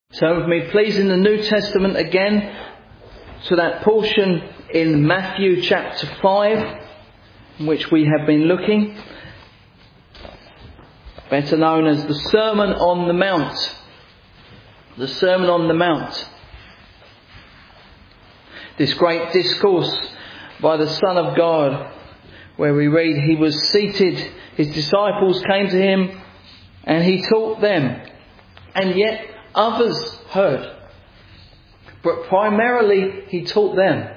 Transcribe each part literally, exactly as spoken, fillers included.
Turn with me please in the New Testament again to that portion in Matthew chapter five, in which we have been looking, better known as the Sermon on the Mount. The Sermon on the Mount. This great discourse by the Son of God, where we read, he was seated, his disciples came to him, and he taught them, and yet others heard. But primarily he taught them.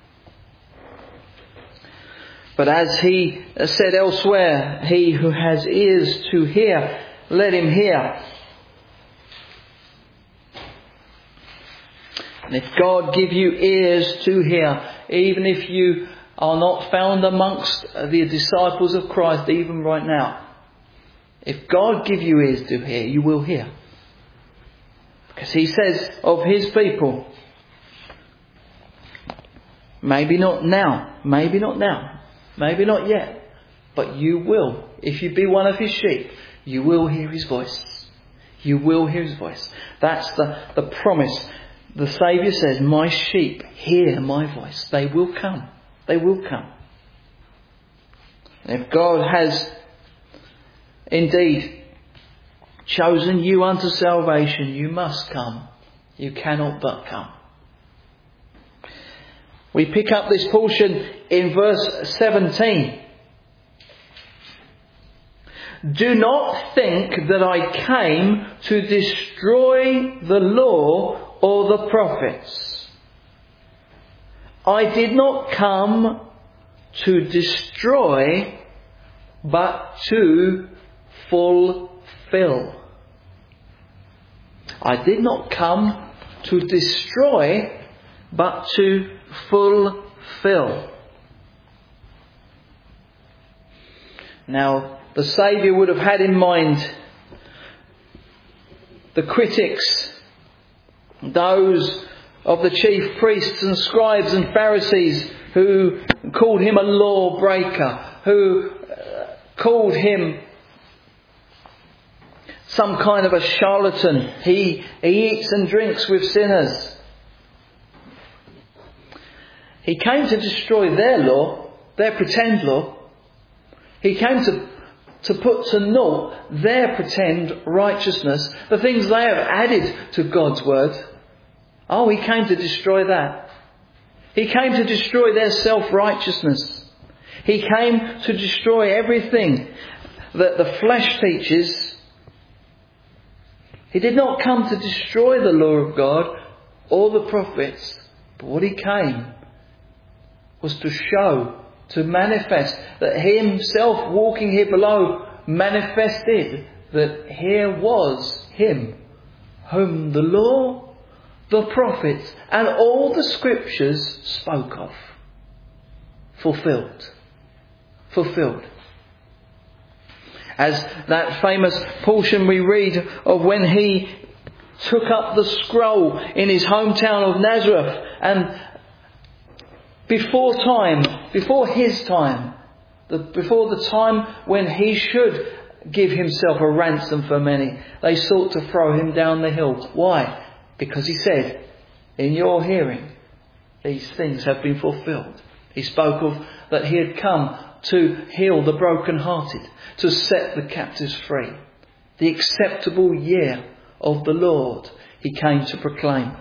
But as he said elsewhere, he who has ears to hear, let him hear. And if God give you ears to hear, even if you are not found amongst the disciples of Christ even right now, if God give you ears to hear, you will hear. Because he says of his people, maybe not now, maybe not now, maybe not yet, but you will. If you be one of his sheep, you will hear his voice. You will hear his voice. That's the, the promise. The Saviour says, my sheep hear my voice. They will come. They will come. And if God has indeed chosen you unto salvation, you must come. You cannot but come. We pick up this portion in verse seventeen. Do not think that I came to destroy the law or the prophets. I did not come to destroy, but to fulfill. I did not come to destroy, but to fulfill. Now, the Saviour would have had in mind the critics, those of the chief priests and scribes and Pharisees who called him a lawbreaker, who called him some kind of a charlatan. He, he eats and drinks with sinners. He came to destroy their law, their pretend law. He came to, to put to naught their pretend righteousness, the things they have added to God's word. Oh, he came to destroy that. He came to destroy their self-righteousness. He came to destroy everything that the flesh teaches. He did not come to destroy the law of God or the prophets, but what he came was to show, to manifest, that he himself walking here below manifested that here was him whom the law, the prophets and all the scriptures spoke of. Fulfilled. Fulfilled. As that famous portion we read of when he took up the scroll in his hometown of Nazareth, and before time, before his time, the, before the time when he should give himself a ransom for many, they sought to throw him down the hill. Why? Because he said, in your hearing, these things have been fulfilled. He spoke of that he had come to heal the brokenhearted, to set the captives free. The acceptable year of the Lord he came to proclaim.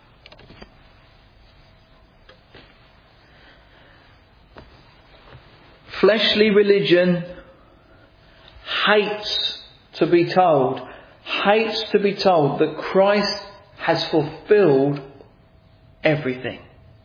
Fleshly religion hates to be told, hates to be told that Christ has fulfilled everything.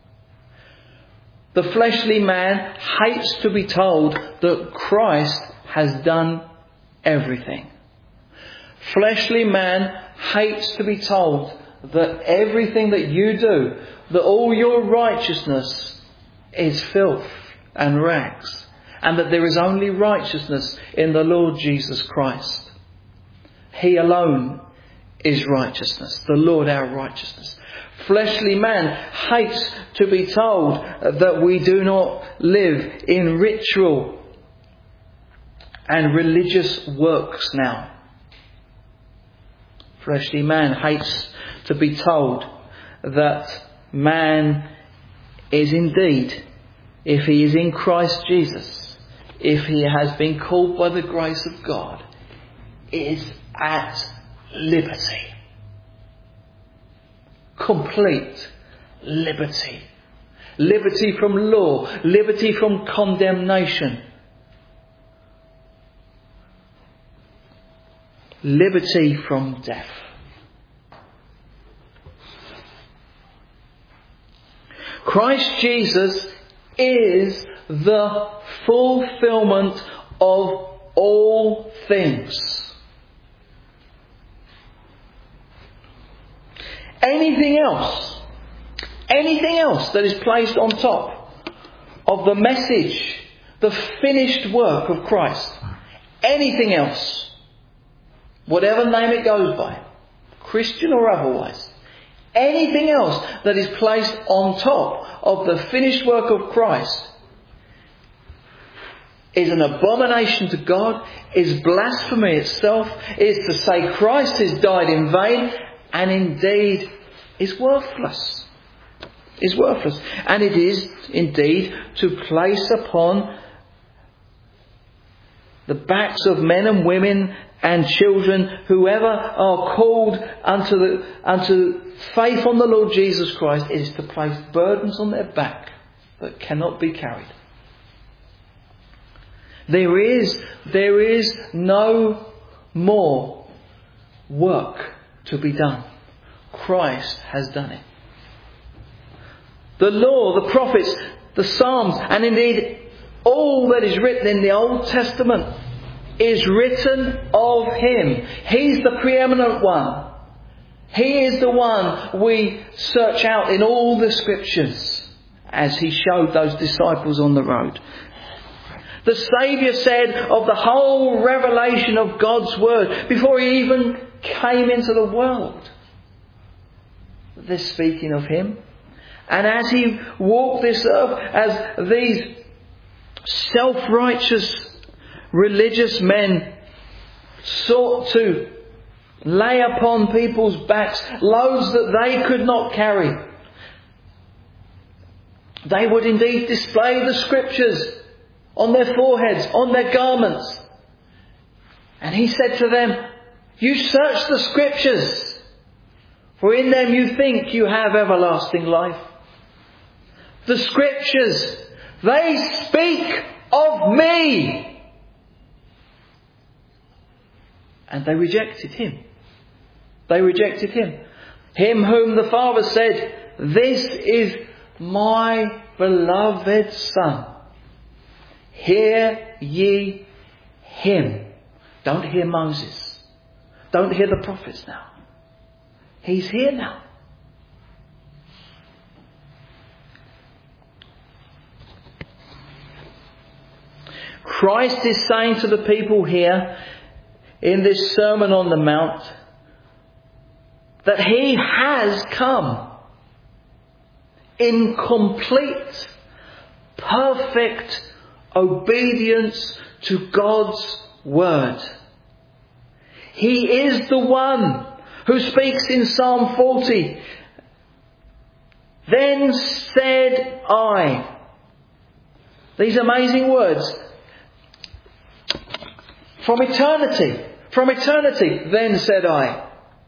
The fleshly man hates to be told that Christ has done everything. Fleshly man hates to be told that everything that you do, that all your righteousness is filth and rags, and that there is only righteousness in the Lord Jesus Christ. He alone is righteousness, the Lord our righteousness. Fleshly man hates to be told that we do not live in ritual and religious works now. Fleshly man hates to be told that man is indeed, if he is in Christ Jesus, if he has been called by the grace of God, is at liberty. Complete liberty. Liberty from law. Liberty from condemnation. Liberty from death. Christ Jesus is the fulfillment of all things. Anything else, anything else that is placed on top of the message, the finished work of Christ, anything else, whatever name it goes by, Christian or otherwise, anything else that is placed on top of the finished work of Christ is an abomination to God, is blasphemy itself, is to say Christ has died in vain, and indeed is worthless. Is worthless. And it is indeed to place upon the backs of men and women and children, whoever are called unto the unto faith on the Lord Jesus Christ, it is to place burdens on their back that cannot be carried. There is, there is no more work to be done. Christ has done it. The law, the prophets, the Psalms, and indeed all that is written in the Old Testament is written of Him. He's the preeminent one. He is the one we search out in all the Scriptures, as He showed those disciples on the road. The Saviour said of the whole revelation of God's Word before He even came into the world, they're speaking of Him. And as He walked this earth, as these self-righteous religious men sought to lay upon people's backs loads that they could not carry, they would indeed display the Scriptures on their foreheads, on their garments. And He said to them, "You search the Scriptures, for in them you think you have everlasting life." The Scriptures, they speak of me. And they rejected Him. They rejected Him. Him whom the Father said, "This is my beloved Son. Hear ye Him." Don't hear Moses. Don't hear the prophets now. He's here now. Christ is saying to the people here in this Sermon on the Mount that He has come in complete, perfect obedience to God's Word. He is the one who speaks in Psalm forty, "Then said I." These amazing words. From eternity. From eternity. "Then said I."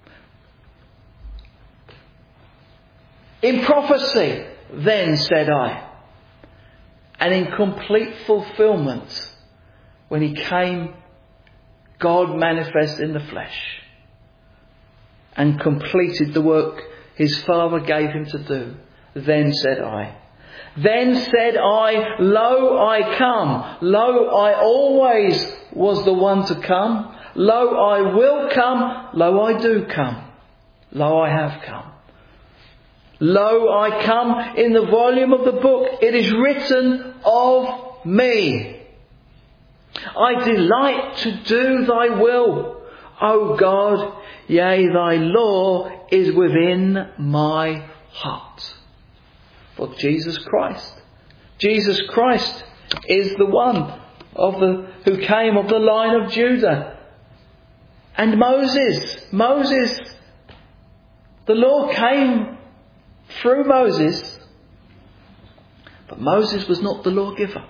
In prophecy. "Then said I." And in complete fulfillment, when He came, God manifest in the flesh, and completed the work His Father gave Him to do. "Then said I." "Then said I, lo, I come. Lo, I always was the one to come. Lo, I will come. Lo, I do come. Lo, I have come. Lo, I come in the volume of the book. It is written of me. I delight to do thy will, O God. Yea, thy law is within my heart." For Jesus Christ. Jesus Christ is the one of the who came of the line of Judah. And Moses, Moses The law came through Moses, but Moses was not the lawgiver.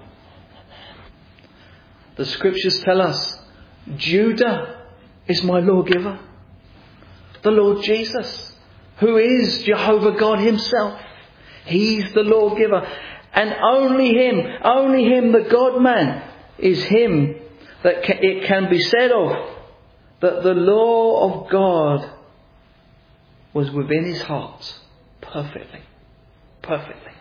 The scriptures tell us, Judah is my lawgiver. The Lord Jesus, who is Jehovah God himself. He's the lawgiver. And only him, only him, the God-man, is him that ca- it can be said of that the law of God was within his heart perfectly. Perfectly.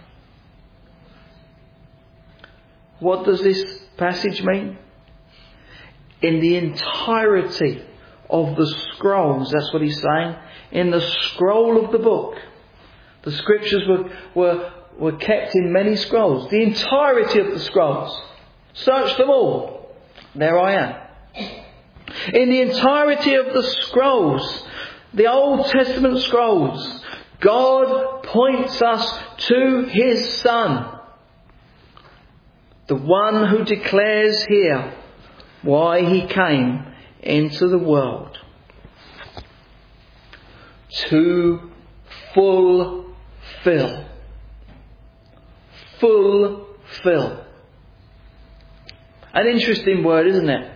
What does this passage mean? In the entirety of the scrolls, that's what he's saying, in the scroll of the book, the scriptures were, were, were kept in many scrolls. The entirety of the scrolls. Search them all. There I am. In the entirety of the scrolls, the Old Testament scrolls, God points us to his Son. The one who declares here why he came into the world. To fulfill. Fulfill. An interesting word, isn't it?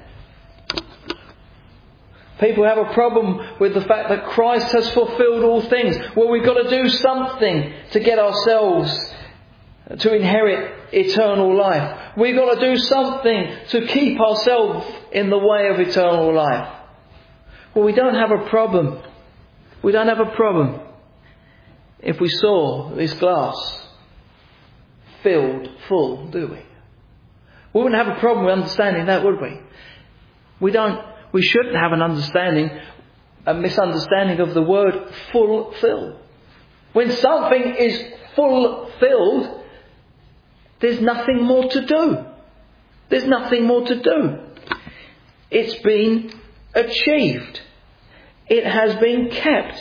People have a problem with the fact that Christ has fulfilled all things. Well, we've got to do something to get ourselves to inherit eternal life. We've got to do something to keep ourselves in the way of eternal life. Well, we don't have a problem. We don't have a problem if we saw this glass filled full, do we? We wouldn't have a problem with understanding that, would we? We don't. We shouldn't have an understanding, a misunderstanding of the word fulfill. When something is fulfilled, there's nothing more to do. There's nothing more to do. It's been achieved. It has been kept.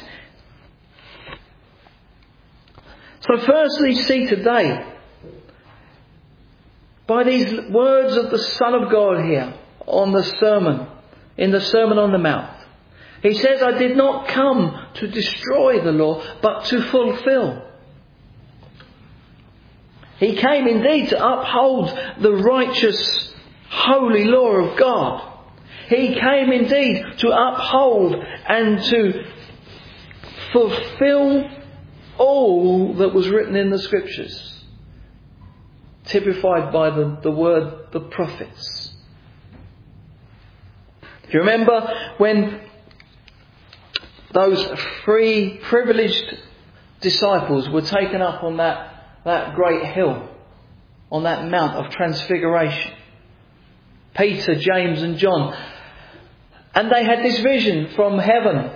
So firstly, see today, by these words of the Son of God here on the sermon, in the Sermon on the Mount, he says, I did not come to destroy the law, but to fulfill. He came indeed to uphold the righteous, holy law of God. He came indeed to uphold and to fulfill all that was written in the scriptures, typified by the, the word, the prophets. Do you remember when those three privileged disciples were taken up on that, that great hill, on that Mount of Transfiguration? Peter, James and John. And they had this vision from heaven.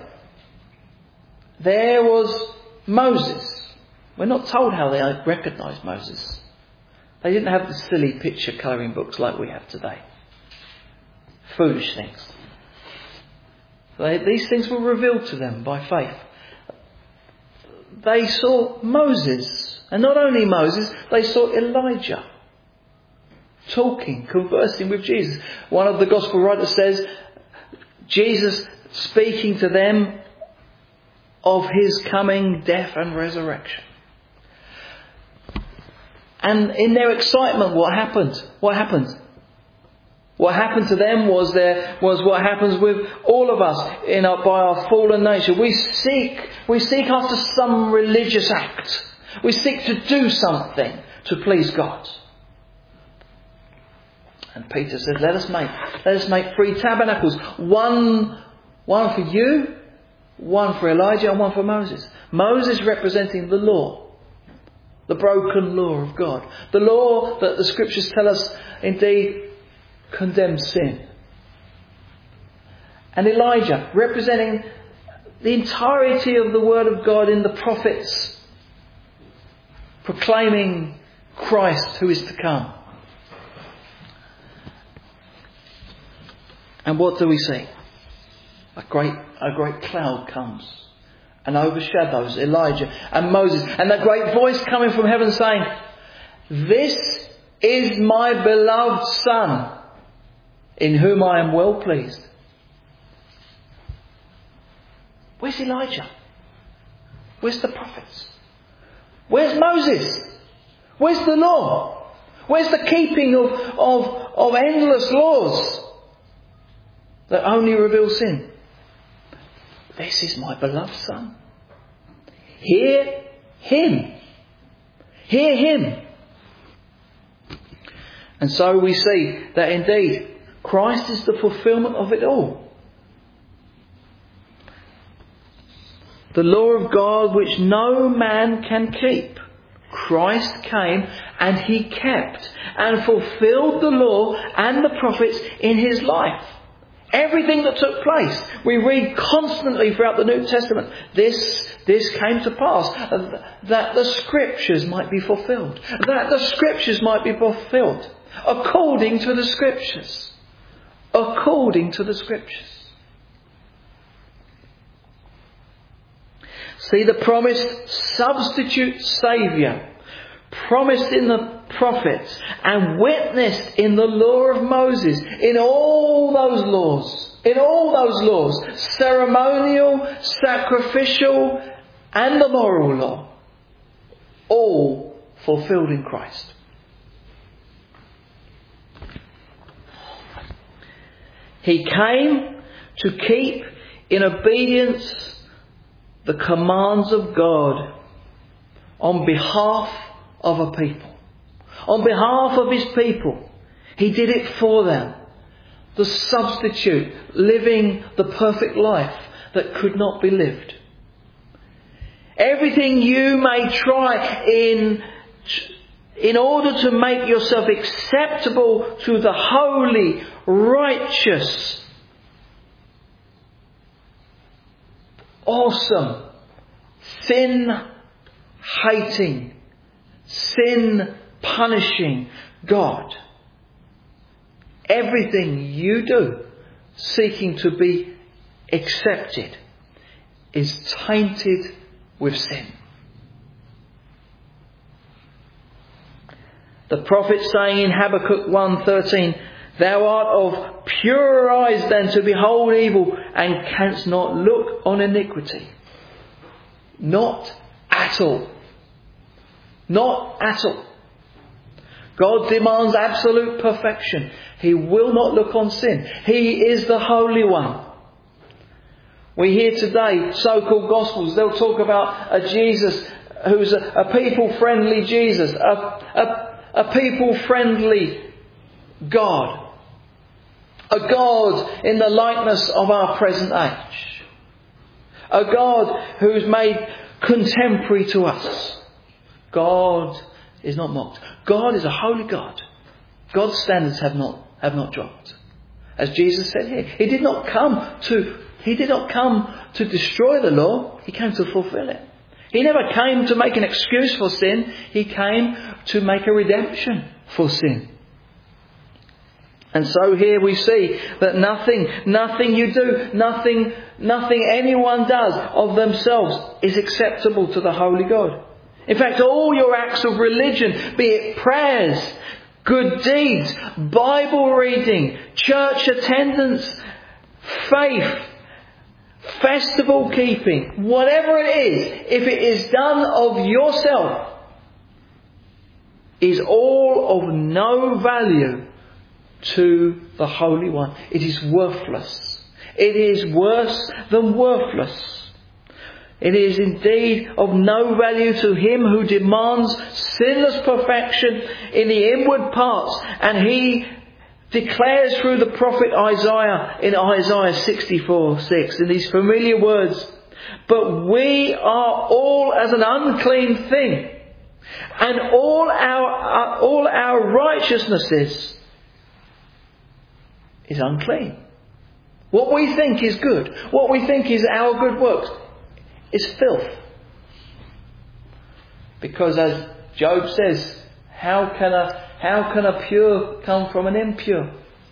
There was Moses. We're not told how they recognised Moses. They didn't have the silly picture colouring books like we have today. Foolish things. They, these things were revealed to them by faith. They saw Moses. And not only Moses, they saw Elijah. Talking, conversing with Jesus. One of the gospel writers says, Jesus speaking to them of his coming death and resurrection. And in their excitement, what happened? What happened? What happened to them was there was what happens with all of us in our, by our fallen nature. We seek we seek after some religious act. We seek to do something to please God. And Peter says, let us make let us make three tabernacles. One one for you, one for Elijah, and one for Moses. Moses representing the law. The broken law of God. The law that the scriptures tell us indeed condemns sin. And Elijah representing the entirety of the word of God in the prophets, proclaiming Christ who is to come. And what do we see? A great, a great cloud comes and overshadows Elijah and Moses. And that great voice coming from heaven saying, this is my beloved Son, in whom I am well pleased. Where's Elijah? Where's the prophets? Where's Moses? Where's the law? Where's the keeping of, of, of endless laws that only reveal sin? This is my beloved Son. Hear Him. Hear Him. And so we see that indeed Christ is the fulfilment of it all. The law of God which no man can keep. Christ came and He kept and fulfilled the law and the prophets in His life. Everything that took place, we read constantly throughout the New Testament, this, this came to pass, that the Scriptures might be fulfilled. That the Scriptures might be fulfilled. According to the Scriptures. According to the Scriptures. See, the promised substitute Saviour, promised in the prophets and witnessed in the law of Moses, in all those laws, in all those laws, ceremonial, sacrificial and the moral law, all fulfilled in Christ. He came to keep in obedience the commands of God on behalf of a people. On behalf of His people. He did it for them. The substitute, living the perfect life that could not be lived. Everything you may try in, in order to make yourself acceptable to the holy, righteous, awesome, sin-hating, sin-punishing God. Everything you do seeking to be accepted is tainted with sin. The prophet saying in Habakkuk one thirteen, "Thou art of purer eyes than to behold evil, and canst not look on iniquity." Not at all. Not at all. God demands absolute perfection. He will not look on sin. He is the Holy One. We hear today so-called Gospels. They'll talk about a Jesus who's a, a people-friendly Jesus. A, a, a people-friendly God. A God in the likeness of our present age. A God who's made contemporary to us. God is not mocked. God is a holy God. God's standards have not have not dropped. As Jesus said here, He did not come to He did not come to destroy the law. He came to fulfill it. He never came to make an excuse for sin. He came to make a redemption for sin. And so here we see that nothing, nothing you do, nothing, nothing anyone does of themselves is acceptable to the Holy God. In fact, all your acts of religion, be it prayers, good deeds, Bible reading, church attendance, faith, festival keeping, whatever it is, if it is done of yourself, is all of no value to the Holy One. It is worthless. It is worse than worthless. It is indeed of no value to Him who demands sinless perfection in the inward parts. And He declares through the prophet Isaiah in Isaiah sixty-four six, in these familiar words, "But we are all as an unclean thing, and all our, all our righteousnesses is unclean." What we think is good, what we think is our good works, is filth. Because as Job says, how can a how can a pure come from an impure?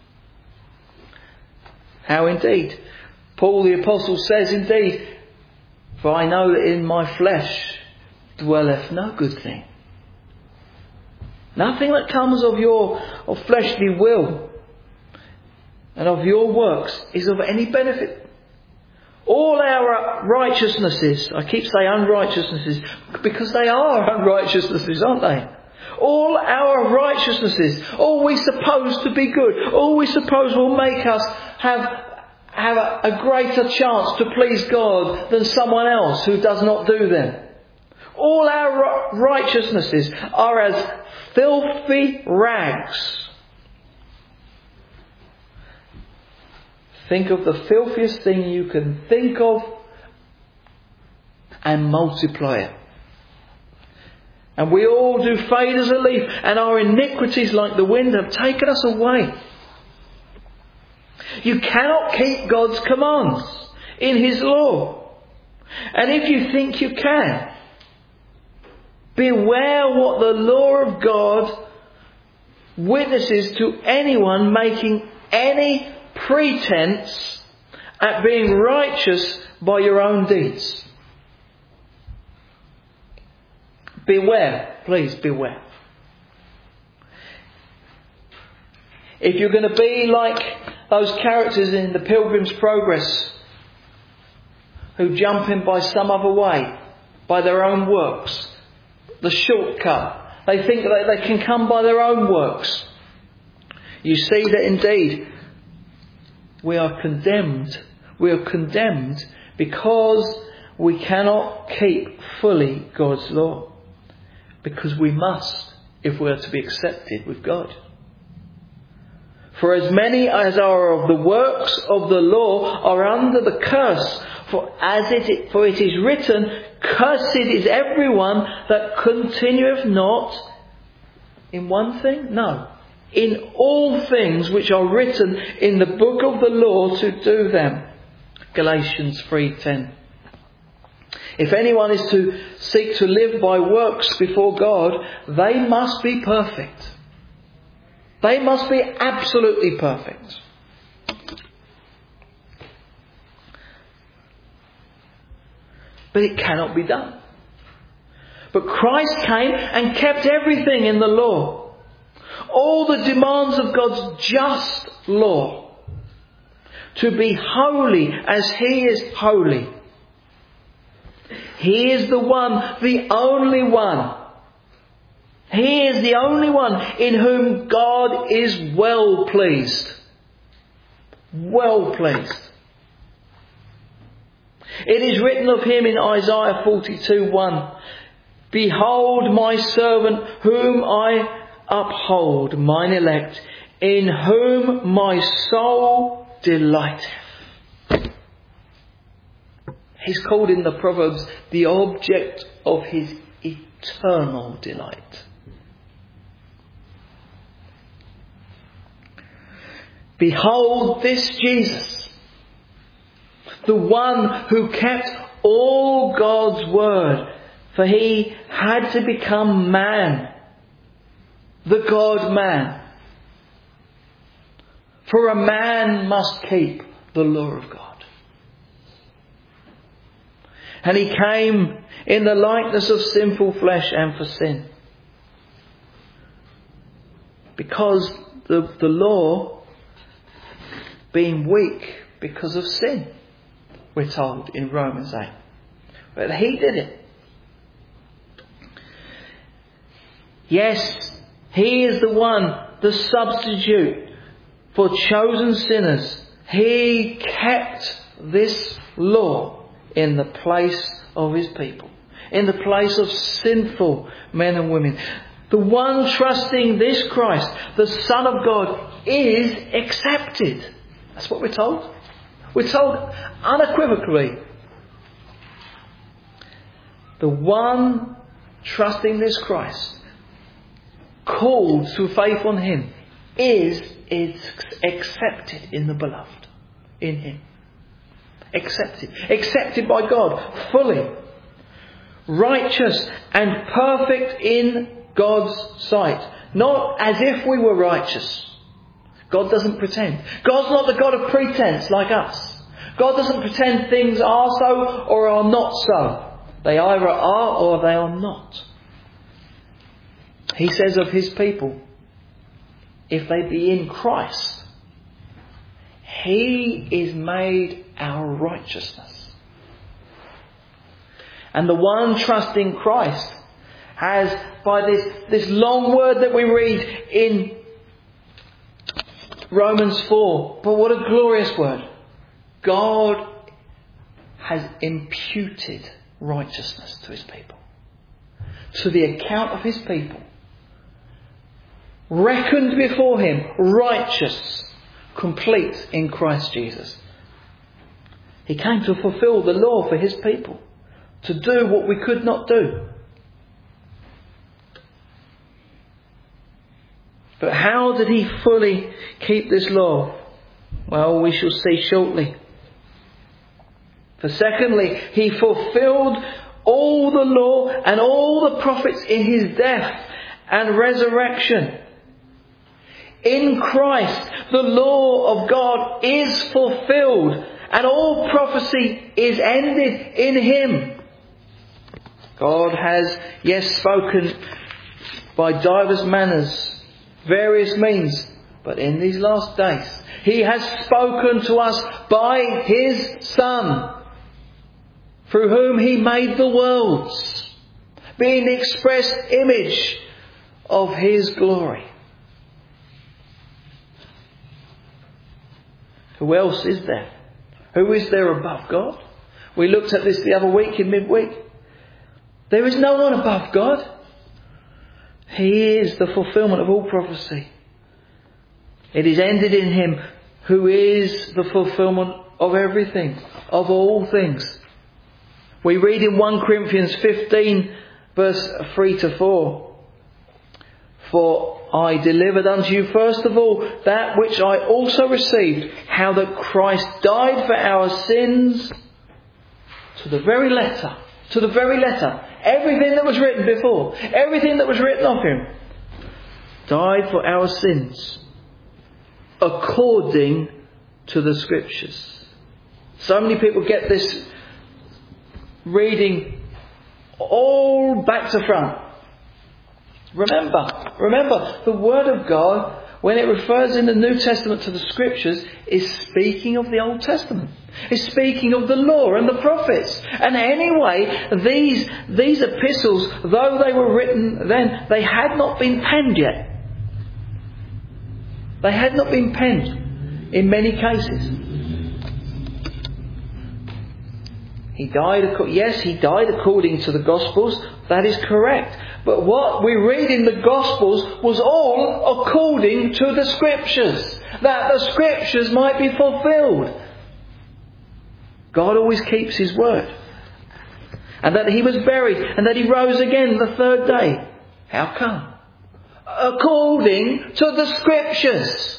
How indeed? Paul the Apostle says indeed, "For I know that in my flesh dwelleth no good thing." Nothing that comes of your of fleshly will and of your works is of any benefit. All our righteousnesses, I keep saying unrighteousnesses, because they are unrighteousnesses, aren't they? All our righteousnesses, all we suppose to be good, all we suppose will make us have have a, a greater chance to please God than someone else who does not do them. All our righteousnesses are as filthy rags. Think of the filthiest thing you can think of and multiply it. And we all do fade as a leaf, and our iniquities like the wind have taken us away. You cannot keep God's commands in His law. And if you think you can, beware what the law of God witnesses to anyone making any pretense at being righteous by your own deeds. Beware, please beware. If you're going to be like those characters in the Pilgrim's Progress who jump in by some other way, by their own works, the shortcut, they think that they can come by their own works. You see that indeed we are condemned. We are condemned because we cannot keep fully God's law. Because we must, if we are to be accepted with God. For as many as are of the works of the law are under the curse. For as it for it is written, cursed is everyone that continueth not in one thing? No. In all things which are written in the book of the law to do them. Galatians three ten. If anyone is to seek to live by works before God, they must be perfect. They must be absolutely perfect. But it cannot be done. But Christ came and kept everything in the law. All the demands of God's just law. To be holy as He is holy. He is the one, the only one. He is the only one in whom God is well pleased. Well pleased. It is written of Him in Isaiah forty-two one. Behold my servant whom I uphold, mine elect, in whom my soul delighteth. He's called in the Proverbs the object of His eternal delight. Behold this Jesus, the one who kept all God's word, for He had to become man, the God-man. For a man must keep the law of God. And He came in the likeness of sinful flesh and for sin. Because the, the law being weak because of sin, we're told in Romans eight. But He did it. Yes, He is the one, the substitute for chosen sinners. He kept this law in the place of His people. In the place of sinful men and women. The one trusting this Christ, the Son of God, is accepted. That's what we're told. We're told unequivocally. The one trusting this Christ, called to faith on Him, is, is accepted in the beloved. In Him. Accepted. Accepted by God fully. Righteous and perfect in God's sight. Not as if we were righteous. God doesn't pretend. God's not the God of pretense like us. God doesn't pretend things are so or are not so. They either are or they are not. He says of His people, if they be in Christ, He is made our righteousness. And the one trusting Christ has, by this, this long word that we read in Romans four, but what a glorious word. God has imputed righteousness to his people. To the account of his people. Reckoned before him, righteous, complete in Christ Jesus. He came to fulfill the law for his people. To do what we could not do. But how did he fully keep this law? Well, we shall see shortly. For secondly, he fulfilled all the law and all the prophets in his death and resurrection. In Christ, the law of God is fulfilled and all prophecy is ended in him. God has, yes, spoken by divers manners, various means, but in these last days, he has spoken to us by his Son, through whom he made the worlds, being the express image of his glory. Who else is there? Who is there above God? We looked at this the other week in midweek. There is no one above God. He is the fulfillment of all prophecy. It is ended in him who is the fulfillment of everything, of all things. We read in First Corinthians fifteen verse three to four. For I delivered unto you first of all that which I also received, how that Christ died for our sins to the very letter, to the very letter. Everything that was written before, everything that was written of him, died for our sins according to the Scriptures. So many people get this reading all back to front. Remember, remember, the Word of God, when it refers in the New Testament to the Scriptures, is speaking of the Old Testament. It's speaking of the law and the prophets. And anyway, these, these epistles, though they were written then, they had not been penned yet. They had not been penned in many cases. He died, yes, he died according to the Gospels. That is correct. But what we read in the Gospels was all according to the Scriptures. That the Scriptures might be fulfilled. God always keeps his word. And that he was buried and that he rose again the third day. How come? According to the Scriptures.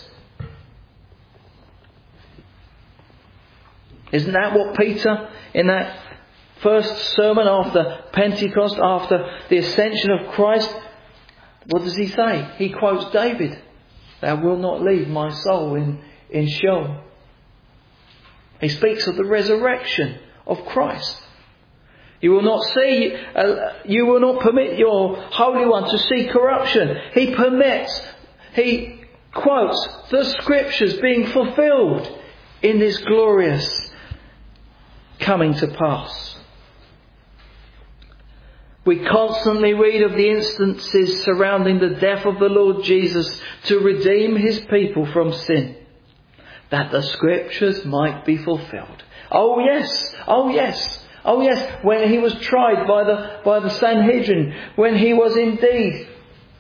Isn't that what Peter, in that first sermon after Pentecost, after the ascension of Christ, what does he say? He quotes David. Thou wilt not leave my soul in, in Sheol. He speaks of the resurrection of Christ. You will not see, uh, you will not permit your Holy One to see corruption. He permits, he quotes the Scriptures being fulfilled in this glorious coming to pass. We constantly read of the instances surrounding the death of the Lord Jesus to redeem his people from sin, that the Scriptures might be fulfilled. Oh yes, oh yes, oh yes, when he was tried by the, by the Sanhedrin, when he was indeed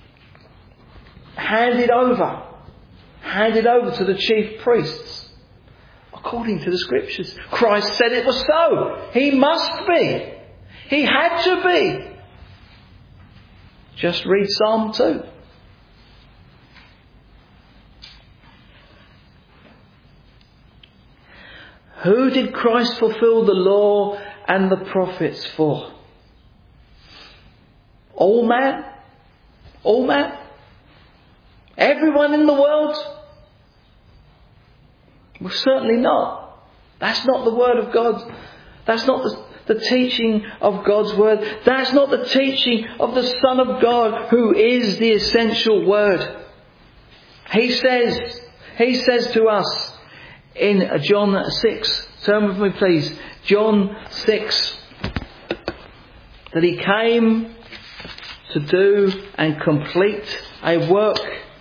handed over, handed over to the chief priests, according to the Scriptures. Christ said it was so. He must be. He had to be. Just read Psalm two. Who did Christ fulfill the law and the prophets for? All man? All man? Everyone in the world? Well, certainly not. That's not the Word of God. That's not the, the teaching of God's Word. That's not the teaching of the Son of God, who is the essential Word. He says, He says to us in John six, turn with me please, John six, that He came to do and complete a work.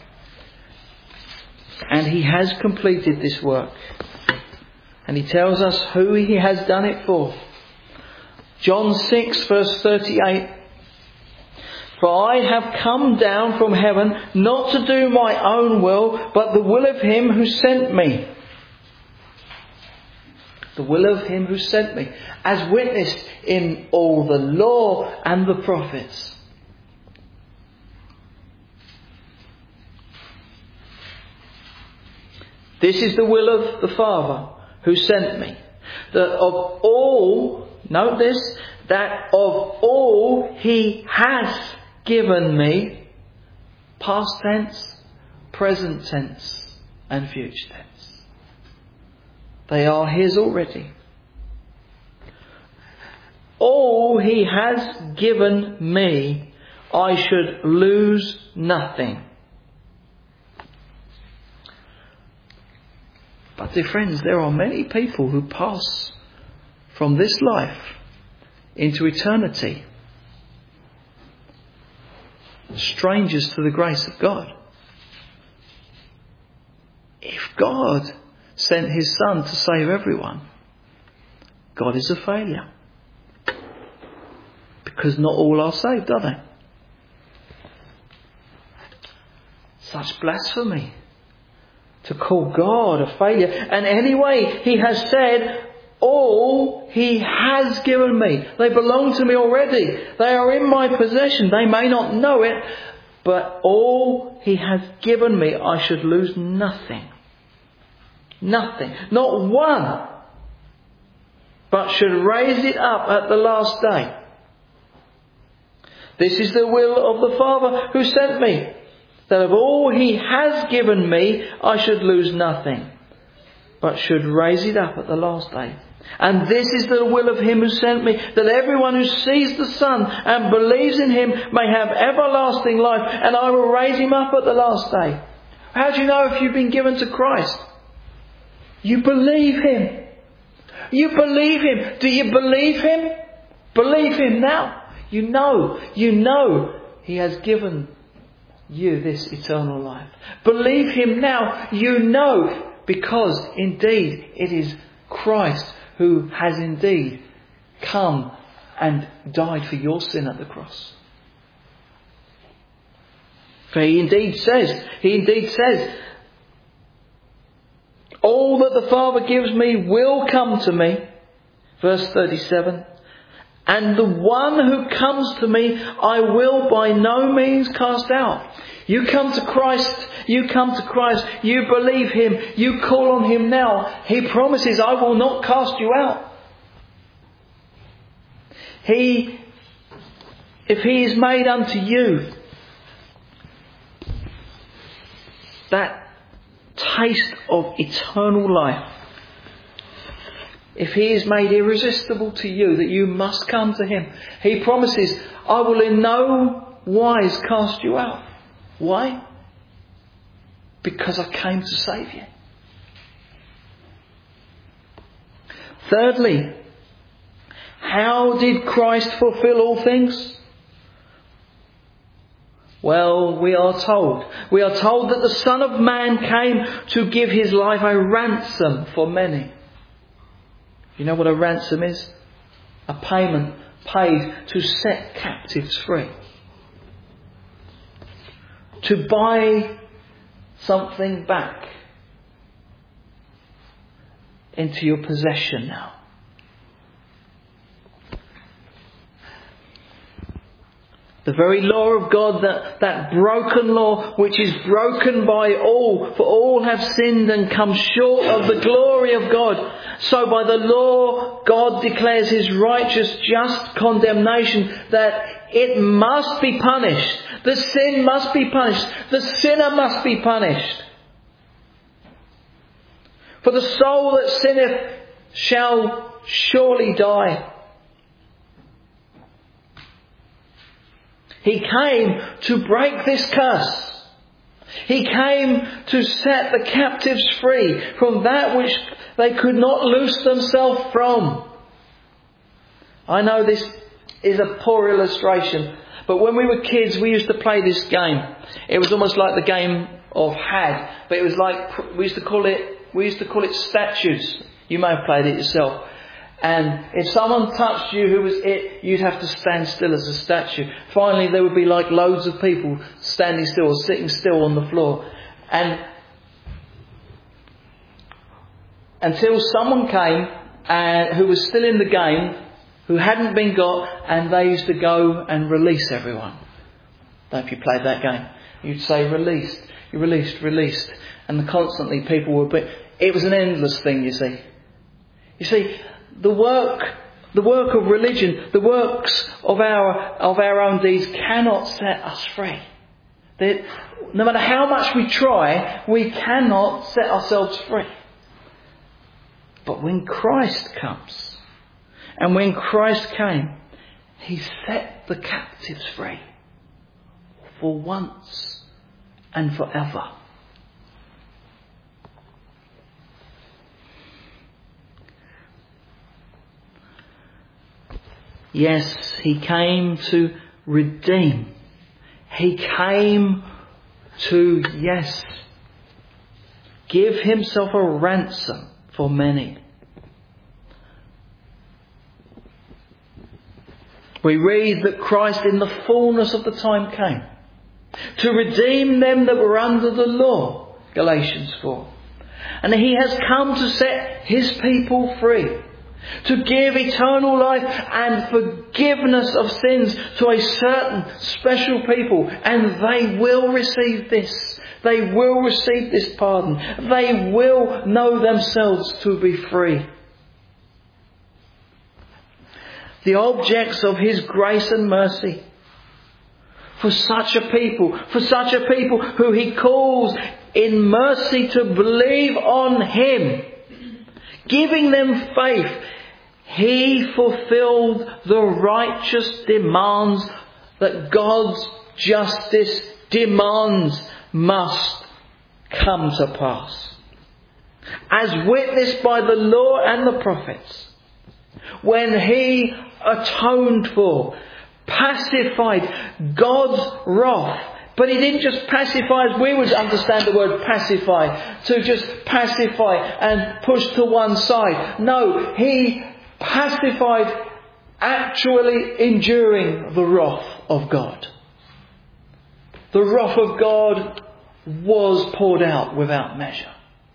And He has completed this work. And He tells us who He has done it for. John six verse thirty-eight. For I have come down from heaven not to do my own will, but the will of Him who sent me. The will of Him who sent me, as witnessed in all the law and the prophets. This is the will of the Father who sent me, that of all, note this, that of all He has given me, past tense, present tense, and future tense. They are His already. All He has given me, I should lose nothing. But dear friends, there are many people who pass from this life into eternity, strangers to the grace of God. If God sent His Son to save everyone, God is a failure. Because not all are saved, are they? Such blasphemy to call God a failure. And anyway, He has said, all He has given me. They belong to me already. They are in my possession. They may not know it, but all He has given me, I should lose nothing. Nothing. Not one. But should raise it up at the last day. This is the will of the Father who sent me, that of all He has given me, I should lose nothing, but should raise it up at the last day. And this is the will of Him who sent me, that everyone who sees the Son and believes in Him may have everlasting life, and I will raise him up at the last day. How do you know if you've been given to Christ? You believe Him. You believe Him. Do you believe Him? Believe Him now. You know, you know He has given you this eternal life. Believe Him now. You know, because indeed it is Christ who has indeed come and died for your sin at the cross. For He indeed says, He indeed says, all that the Father gives me will come to me. Verse thirty-seven. And the one who comes to me, I will by no means cast out. You come to Christ, you come to Christ, you believe Him, you call on Him now. He promises, I will not cast you out. He, if He is made unto you that taste of eternal life, if He is made irresistible to you, that you must come to Him, He promises, I will in no wise cast you out. Why? Because I came to save you. Thirdly, how did Christ fulfill all things? Well, we are told. We are told that the Son of Man came to give His life a ransom for many. You know what a ransom is? A payment paid to set captives free. To buy something back into your possession now. The very law of God, that, that broken law which is broken by all, for all have sinned and come short of the glory of God. So by the law, God declares His righteous, just condemnation, that it must be punished. The sin must be punished. The sinner must be punished. For the soul that sinneth shall surely die. He came to break this curse. He came to set the captives free from that which they could not loose themselves from. I know this is a poor illustration. But when we were kids, we used to play this game. It was almost like the game of Had, but it was like, we used to call it, we used to call it statues. You may have played it yourself. And if someone touched you who was it, you'd have to stand still as a statue. Finally, there would be like loads of people standing still or sitting still on the floor. And until someone came and who was still in the game, who hadn't been got, and they used to go and release everyone. I don't know if you played that game. You'd say released, you released, released. And constantly people would be... It was an endless thing, you see. You see, the work, the work of religion, the works of our of our own deeds cannot set us free. That no matter how much we try, we cannot set ourselves free. But when Christ comes, and when Christ came, He set the captives free for once and forever. Yes, He came to redeem. He came to, yes, give Himself a ransom for many. We read that Christ in the fullness of the time came to redeem them that were under the law, Galatians four. And He has come to set His people free, to give eternal life and forgiveness of sins to a certain special people. And they will receive this. They will receive this pardon. They will know themselves to be free. The objects of His grace and mercy for such a people, for such a people who He calls in mercy to believe on Him, giving them faith. He fulfilled the righteous demands that God's justice demands must come to pass. As witnessed by the law and the prophets, when He atoned for, pacified God's wrath. But He didn't just pacify as we would understand the word pacify, to just pacify and push to one side. No, He pacified, actually enduring the wrath of God. The wrath of God was poured out without measure.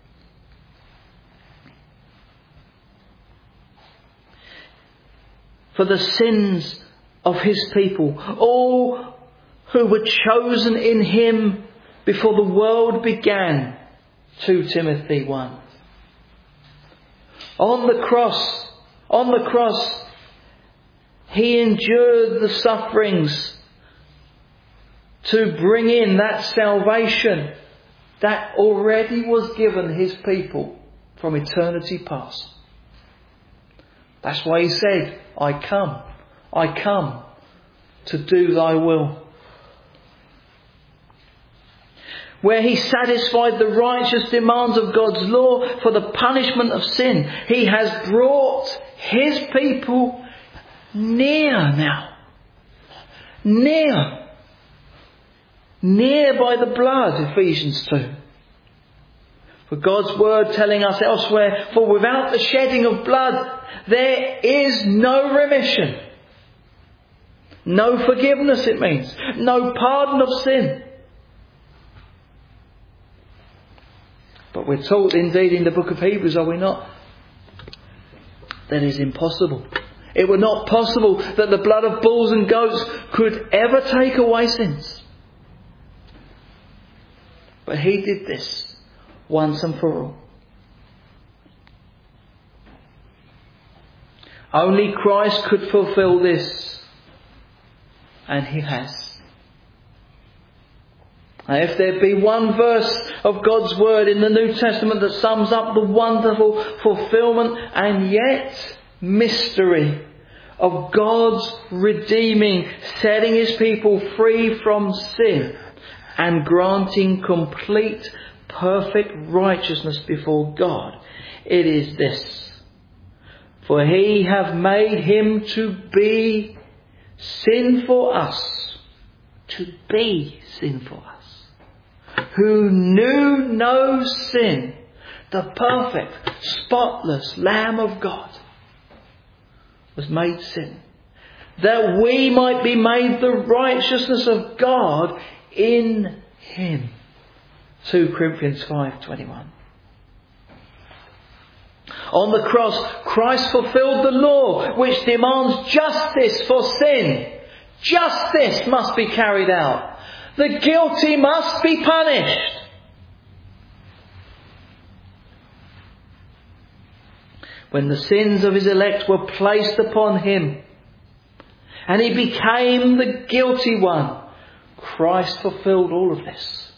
For the sins of His people, all who were chosen in Him before the world began. Second Timothy one. On the cross, on the cross, He endured the sufferings to bring in that salvation that already was given His people from eternity past. That's why He said, I come, I come to do Thy will. Where He satisfied the righteous demands of God's law for the punishment of sin, He has brought His people near now. Near. Near by the blood, Ephesians two. For God's word telling us elsewhere, for without the shedding of blood, there is no remission. No forgiveness, it means. No pardon of sin. But we're taught indeed in the book of Hebrews, are we not? That is impossible. It were not possible that the blood of bulls and goats could ever take away sins. But He did this once and for all. Only Christ could fulfill this. And He has. Now, if there be one verse of God's word in the New Testament that sums up the wonderful fulfilment and yet mystery of God's redeeming, setting His people free from sin and granting complete, perfect righteousness before God, it is this. For He hath made Him to be sin for us, to be sin for us, who knew no sin, the perfect, spotless Lamb of God, was made sin, that we might be made the righteousness of God in Him. Second Corinthians five twenty-one. On the cross, Christ fulfilled the law which demands justice for sin. Justice must be carried out. The guilty must be punished. When the sins of His elect were placed upon Him, and He became the guilty one, Christ fulfilled all of this.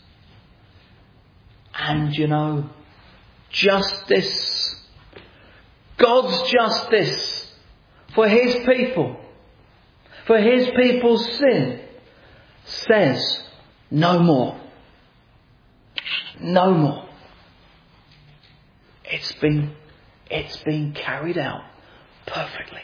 And you know, justice, God's justice for His people, for His people's sin, says no more. No more. It's been, it's been carried out perfectly.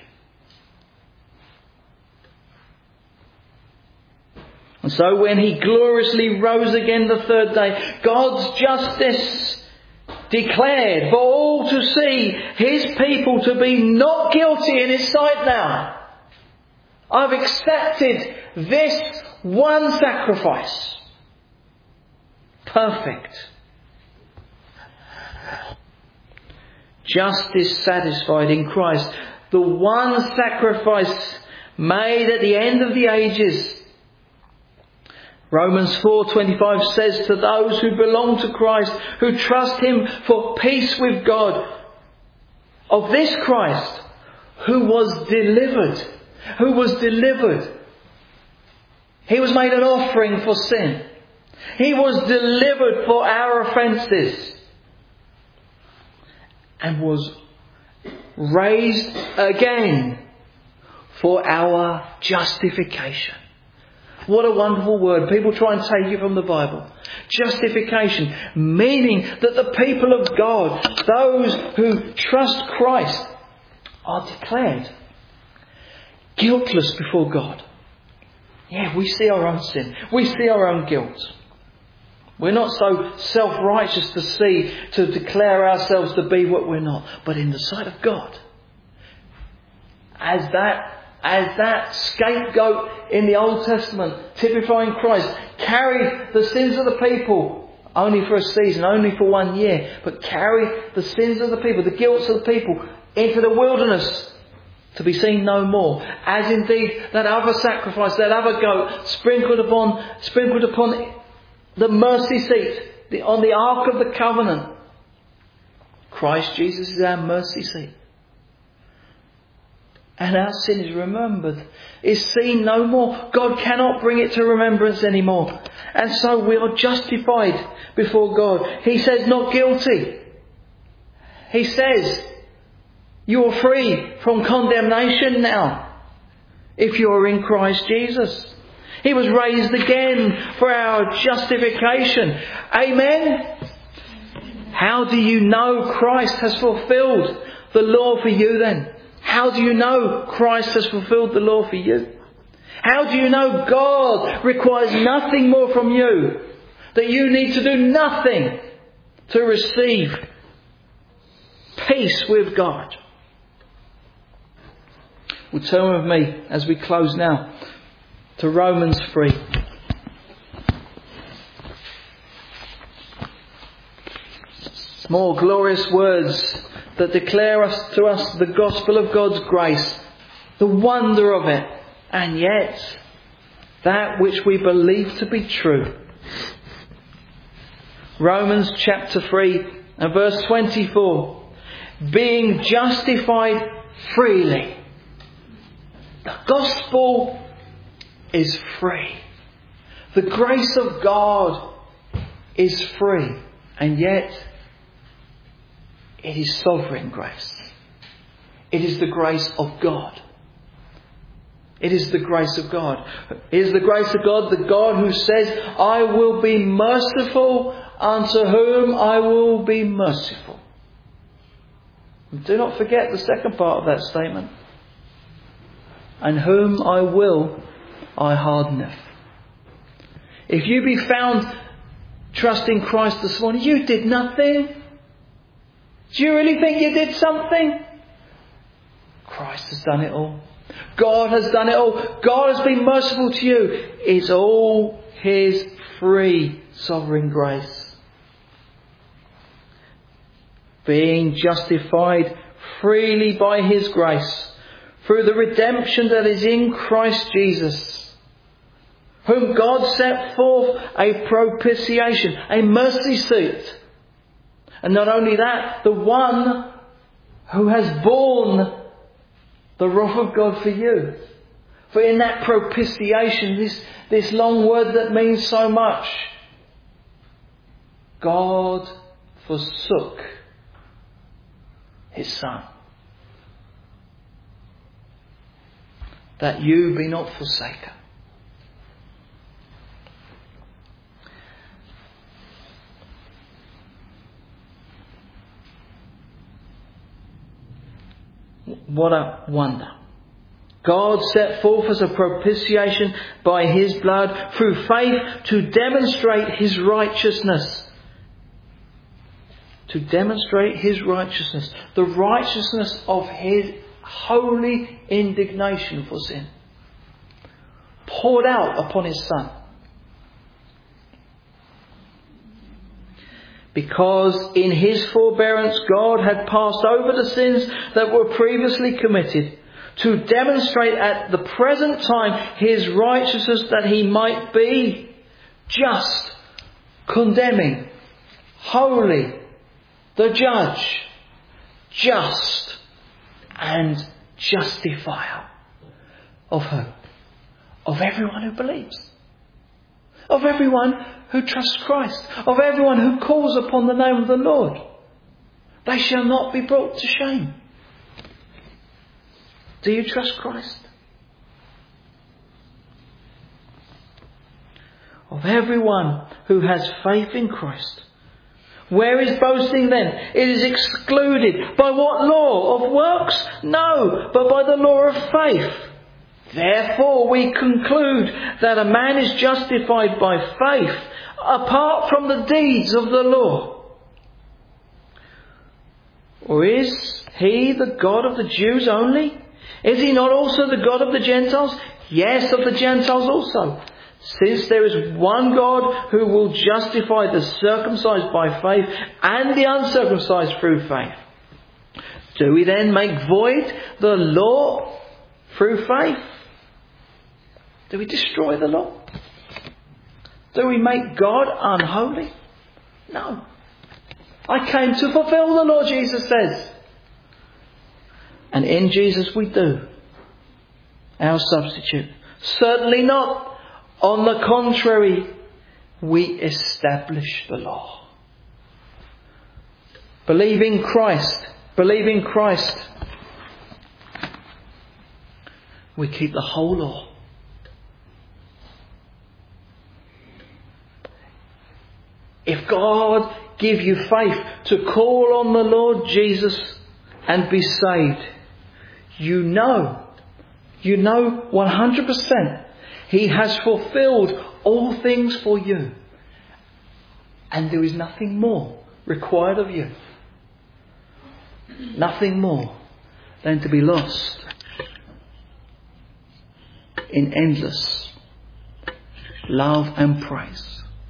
And so when He gloriously rose again the third day, God's justice declared for all to see His people to be not guilty in His sight now. I've accepted this one sacrifice. Perfect. Justice satisfied in Christ. The one sacrifice made at the end of the ages. Romans four twenty-five says to those who belong to Christ, who trust Him for peace with God, of this Christ who was delivered, who was delivered. He was made an offering for sin. He was delivered for our offences and was raised again for our justification. What a wonderful word. People try and take it from the Bible. Justification, meaning that the people of God, those who trust Christ, are declared guiltless before God. Yeah, we see our own sin. We see our own guilt. We're not so self-righteous to see, to declare ourselves to be what we're not. But in the sight of God, as that As that scapegoat in the Old Testament, typifying Christ, carried the sins of the people only for a season, only for one year, but carried the sins of the people, the guilt of the people, into the wilderness to be seen no more. As indeed that other sacrifice, that other goat, sprinkled upon, sprinkled upon the mercy seat, the, on the Ark of the Covenant. Christ Jesus is our mercy seat. And our sin is remembered, is seen no more. God cannot bring it to remembrance anymore. And so we are justified before God. He says not guilty. He says you are free from condemnation now if you are in Christ Jesus. He was raised again for our justification. Amen. How do you know Christ has fulfilled the law for you then? How do you know Christ has fulfilled the law for you? How do you know God requires nothing more from you? That you need to do nothing to receive peace with God? Well, turn with me as we close now to Romans three. More glorious words that declare us to us the gospel of God's grace, the wonder of it, and yet that which we believe to be true. Romans chapter three and verse twenty-four. Being justified freely. The gospel is free. The grace of God is free, and yet it is sovereign grace. It is the grace of God. It is the grace of God. It is the grace of God, the God who says, I will be merciful unto whom I will be merciful. And do not forget the second part of that statement. and whom I will, I hardeneth. If you be found trusting Christ this morning, you did nothing. Do you really think you did something? Christ has done it all. God has done it all. God has been merciful to you. It's all His free sovereign grace. Being justified freely by His grace through the redemption that is in Christ Jesus, whom God set forth a propitiation, a mercy seat. And not only that, the one who has borne the wrath of God for you. For in that propitiation, this, this long word that means so much, God forsook His Son, that you be not forsaken. What a wonder. God set forth as a propitiation by His blood through faith to demonstrate His righteousness. To demonstrate His righteousness. The righteousness of His holy indignation for sin. Poured out upon His Son. Because in His forbearance God had passed over the sins that were previously committed, to demonstrate at the present time His righteousness, that He might be just, condemning, holy, the judge, just and justifier of who? Of everyone who believes. Of everyone who trusts Christ. Of everyone who calls upon the name of the Lord. They shall not be brought to shame. Do you trust Christ? Of everyone who has faith in Christ. Where is boasting then? It is excluded. By what law? Of works? No, but by the law of faith. Therefore we conclude that a man is justified by faith apart from the deeds of the law. Or is He the God of the Jews only? Is He not also the God of the Gentiles? Yes, of the Gentiles also. Since there is one God who will justify the circumcised by faith and the uncircumcised through faith. Do we then make void the law through faith? Do we destroy the law? Do we make God unholy? No. I came to fulfill the law, Jesus says. And in Jesus we do. Our substitute. Certainly not. On the contrary, we establish the law. Believing Christ. Believing Christ. We keep the whole law. If God give you faith to call on the Lord Jesus and be saved, you know, you know one hundred percent He has fulfilled all things for you. And there is nothing more required of you. Nothing more than to be lost in endless love and praise.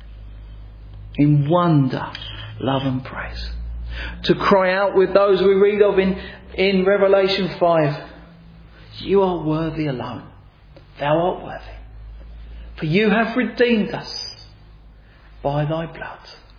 In wonder, love and praise. To cry out with those we read of in, in Revelation five. You are worthy alone. Thou art worthy. For you have redeemed us by thy blood.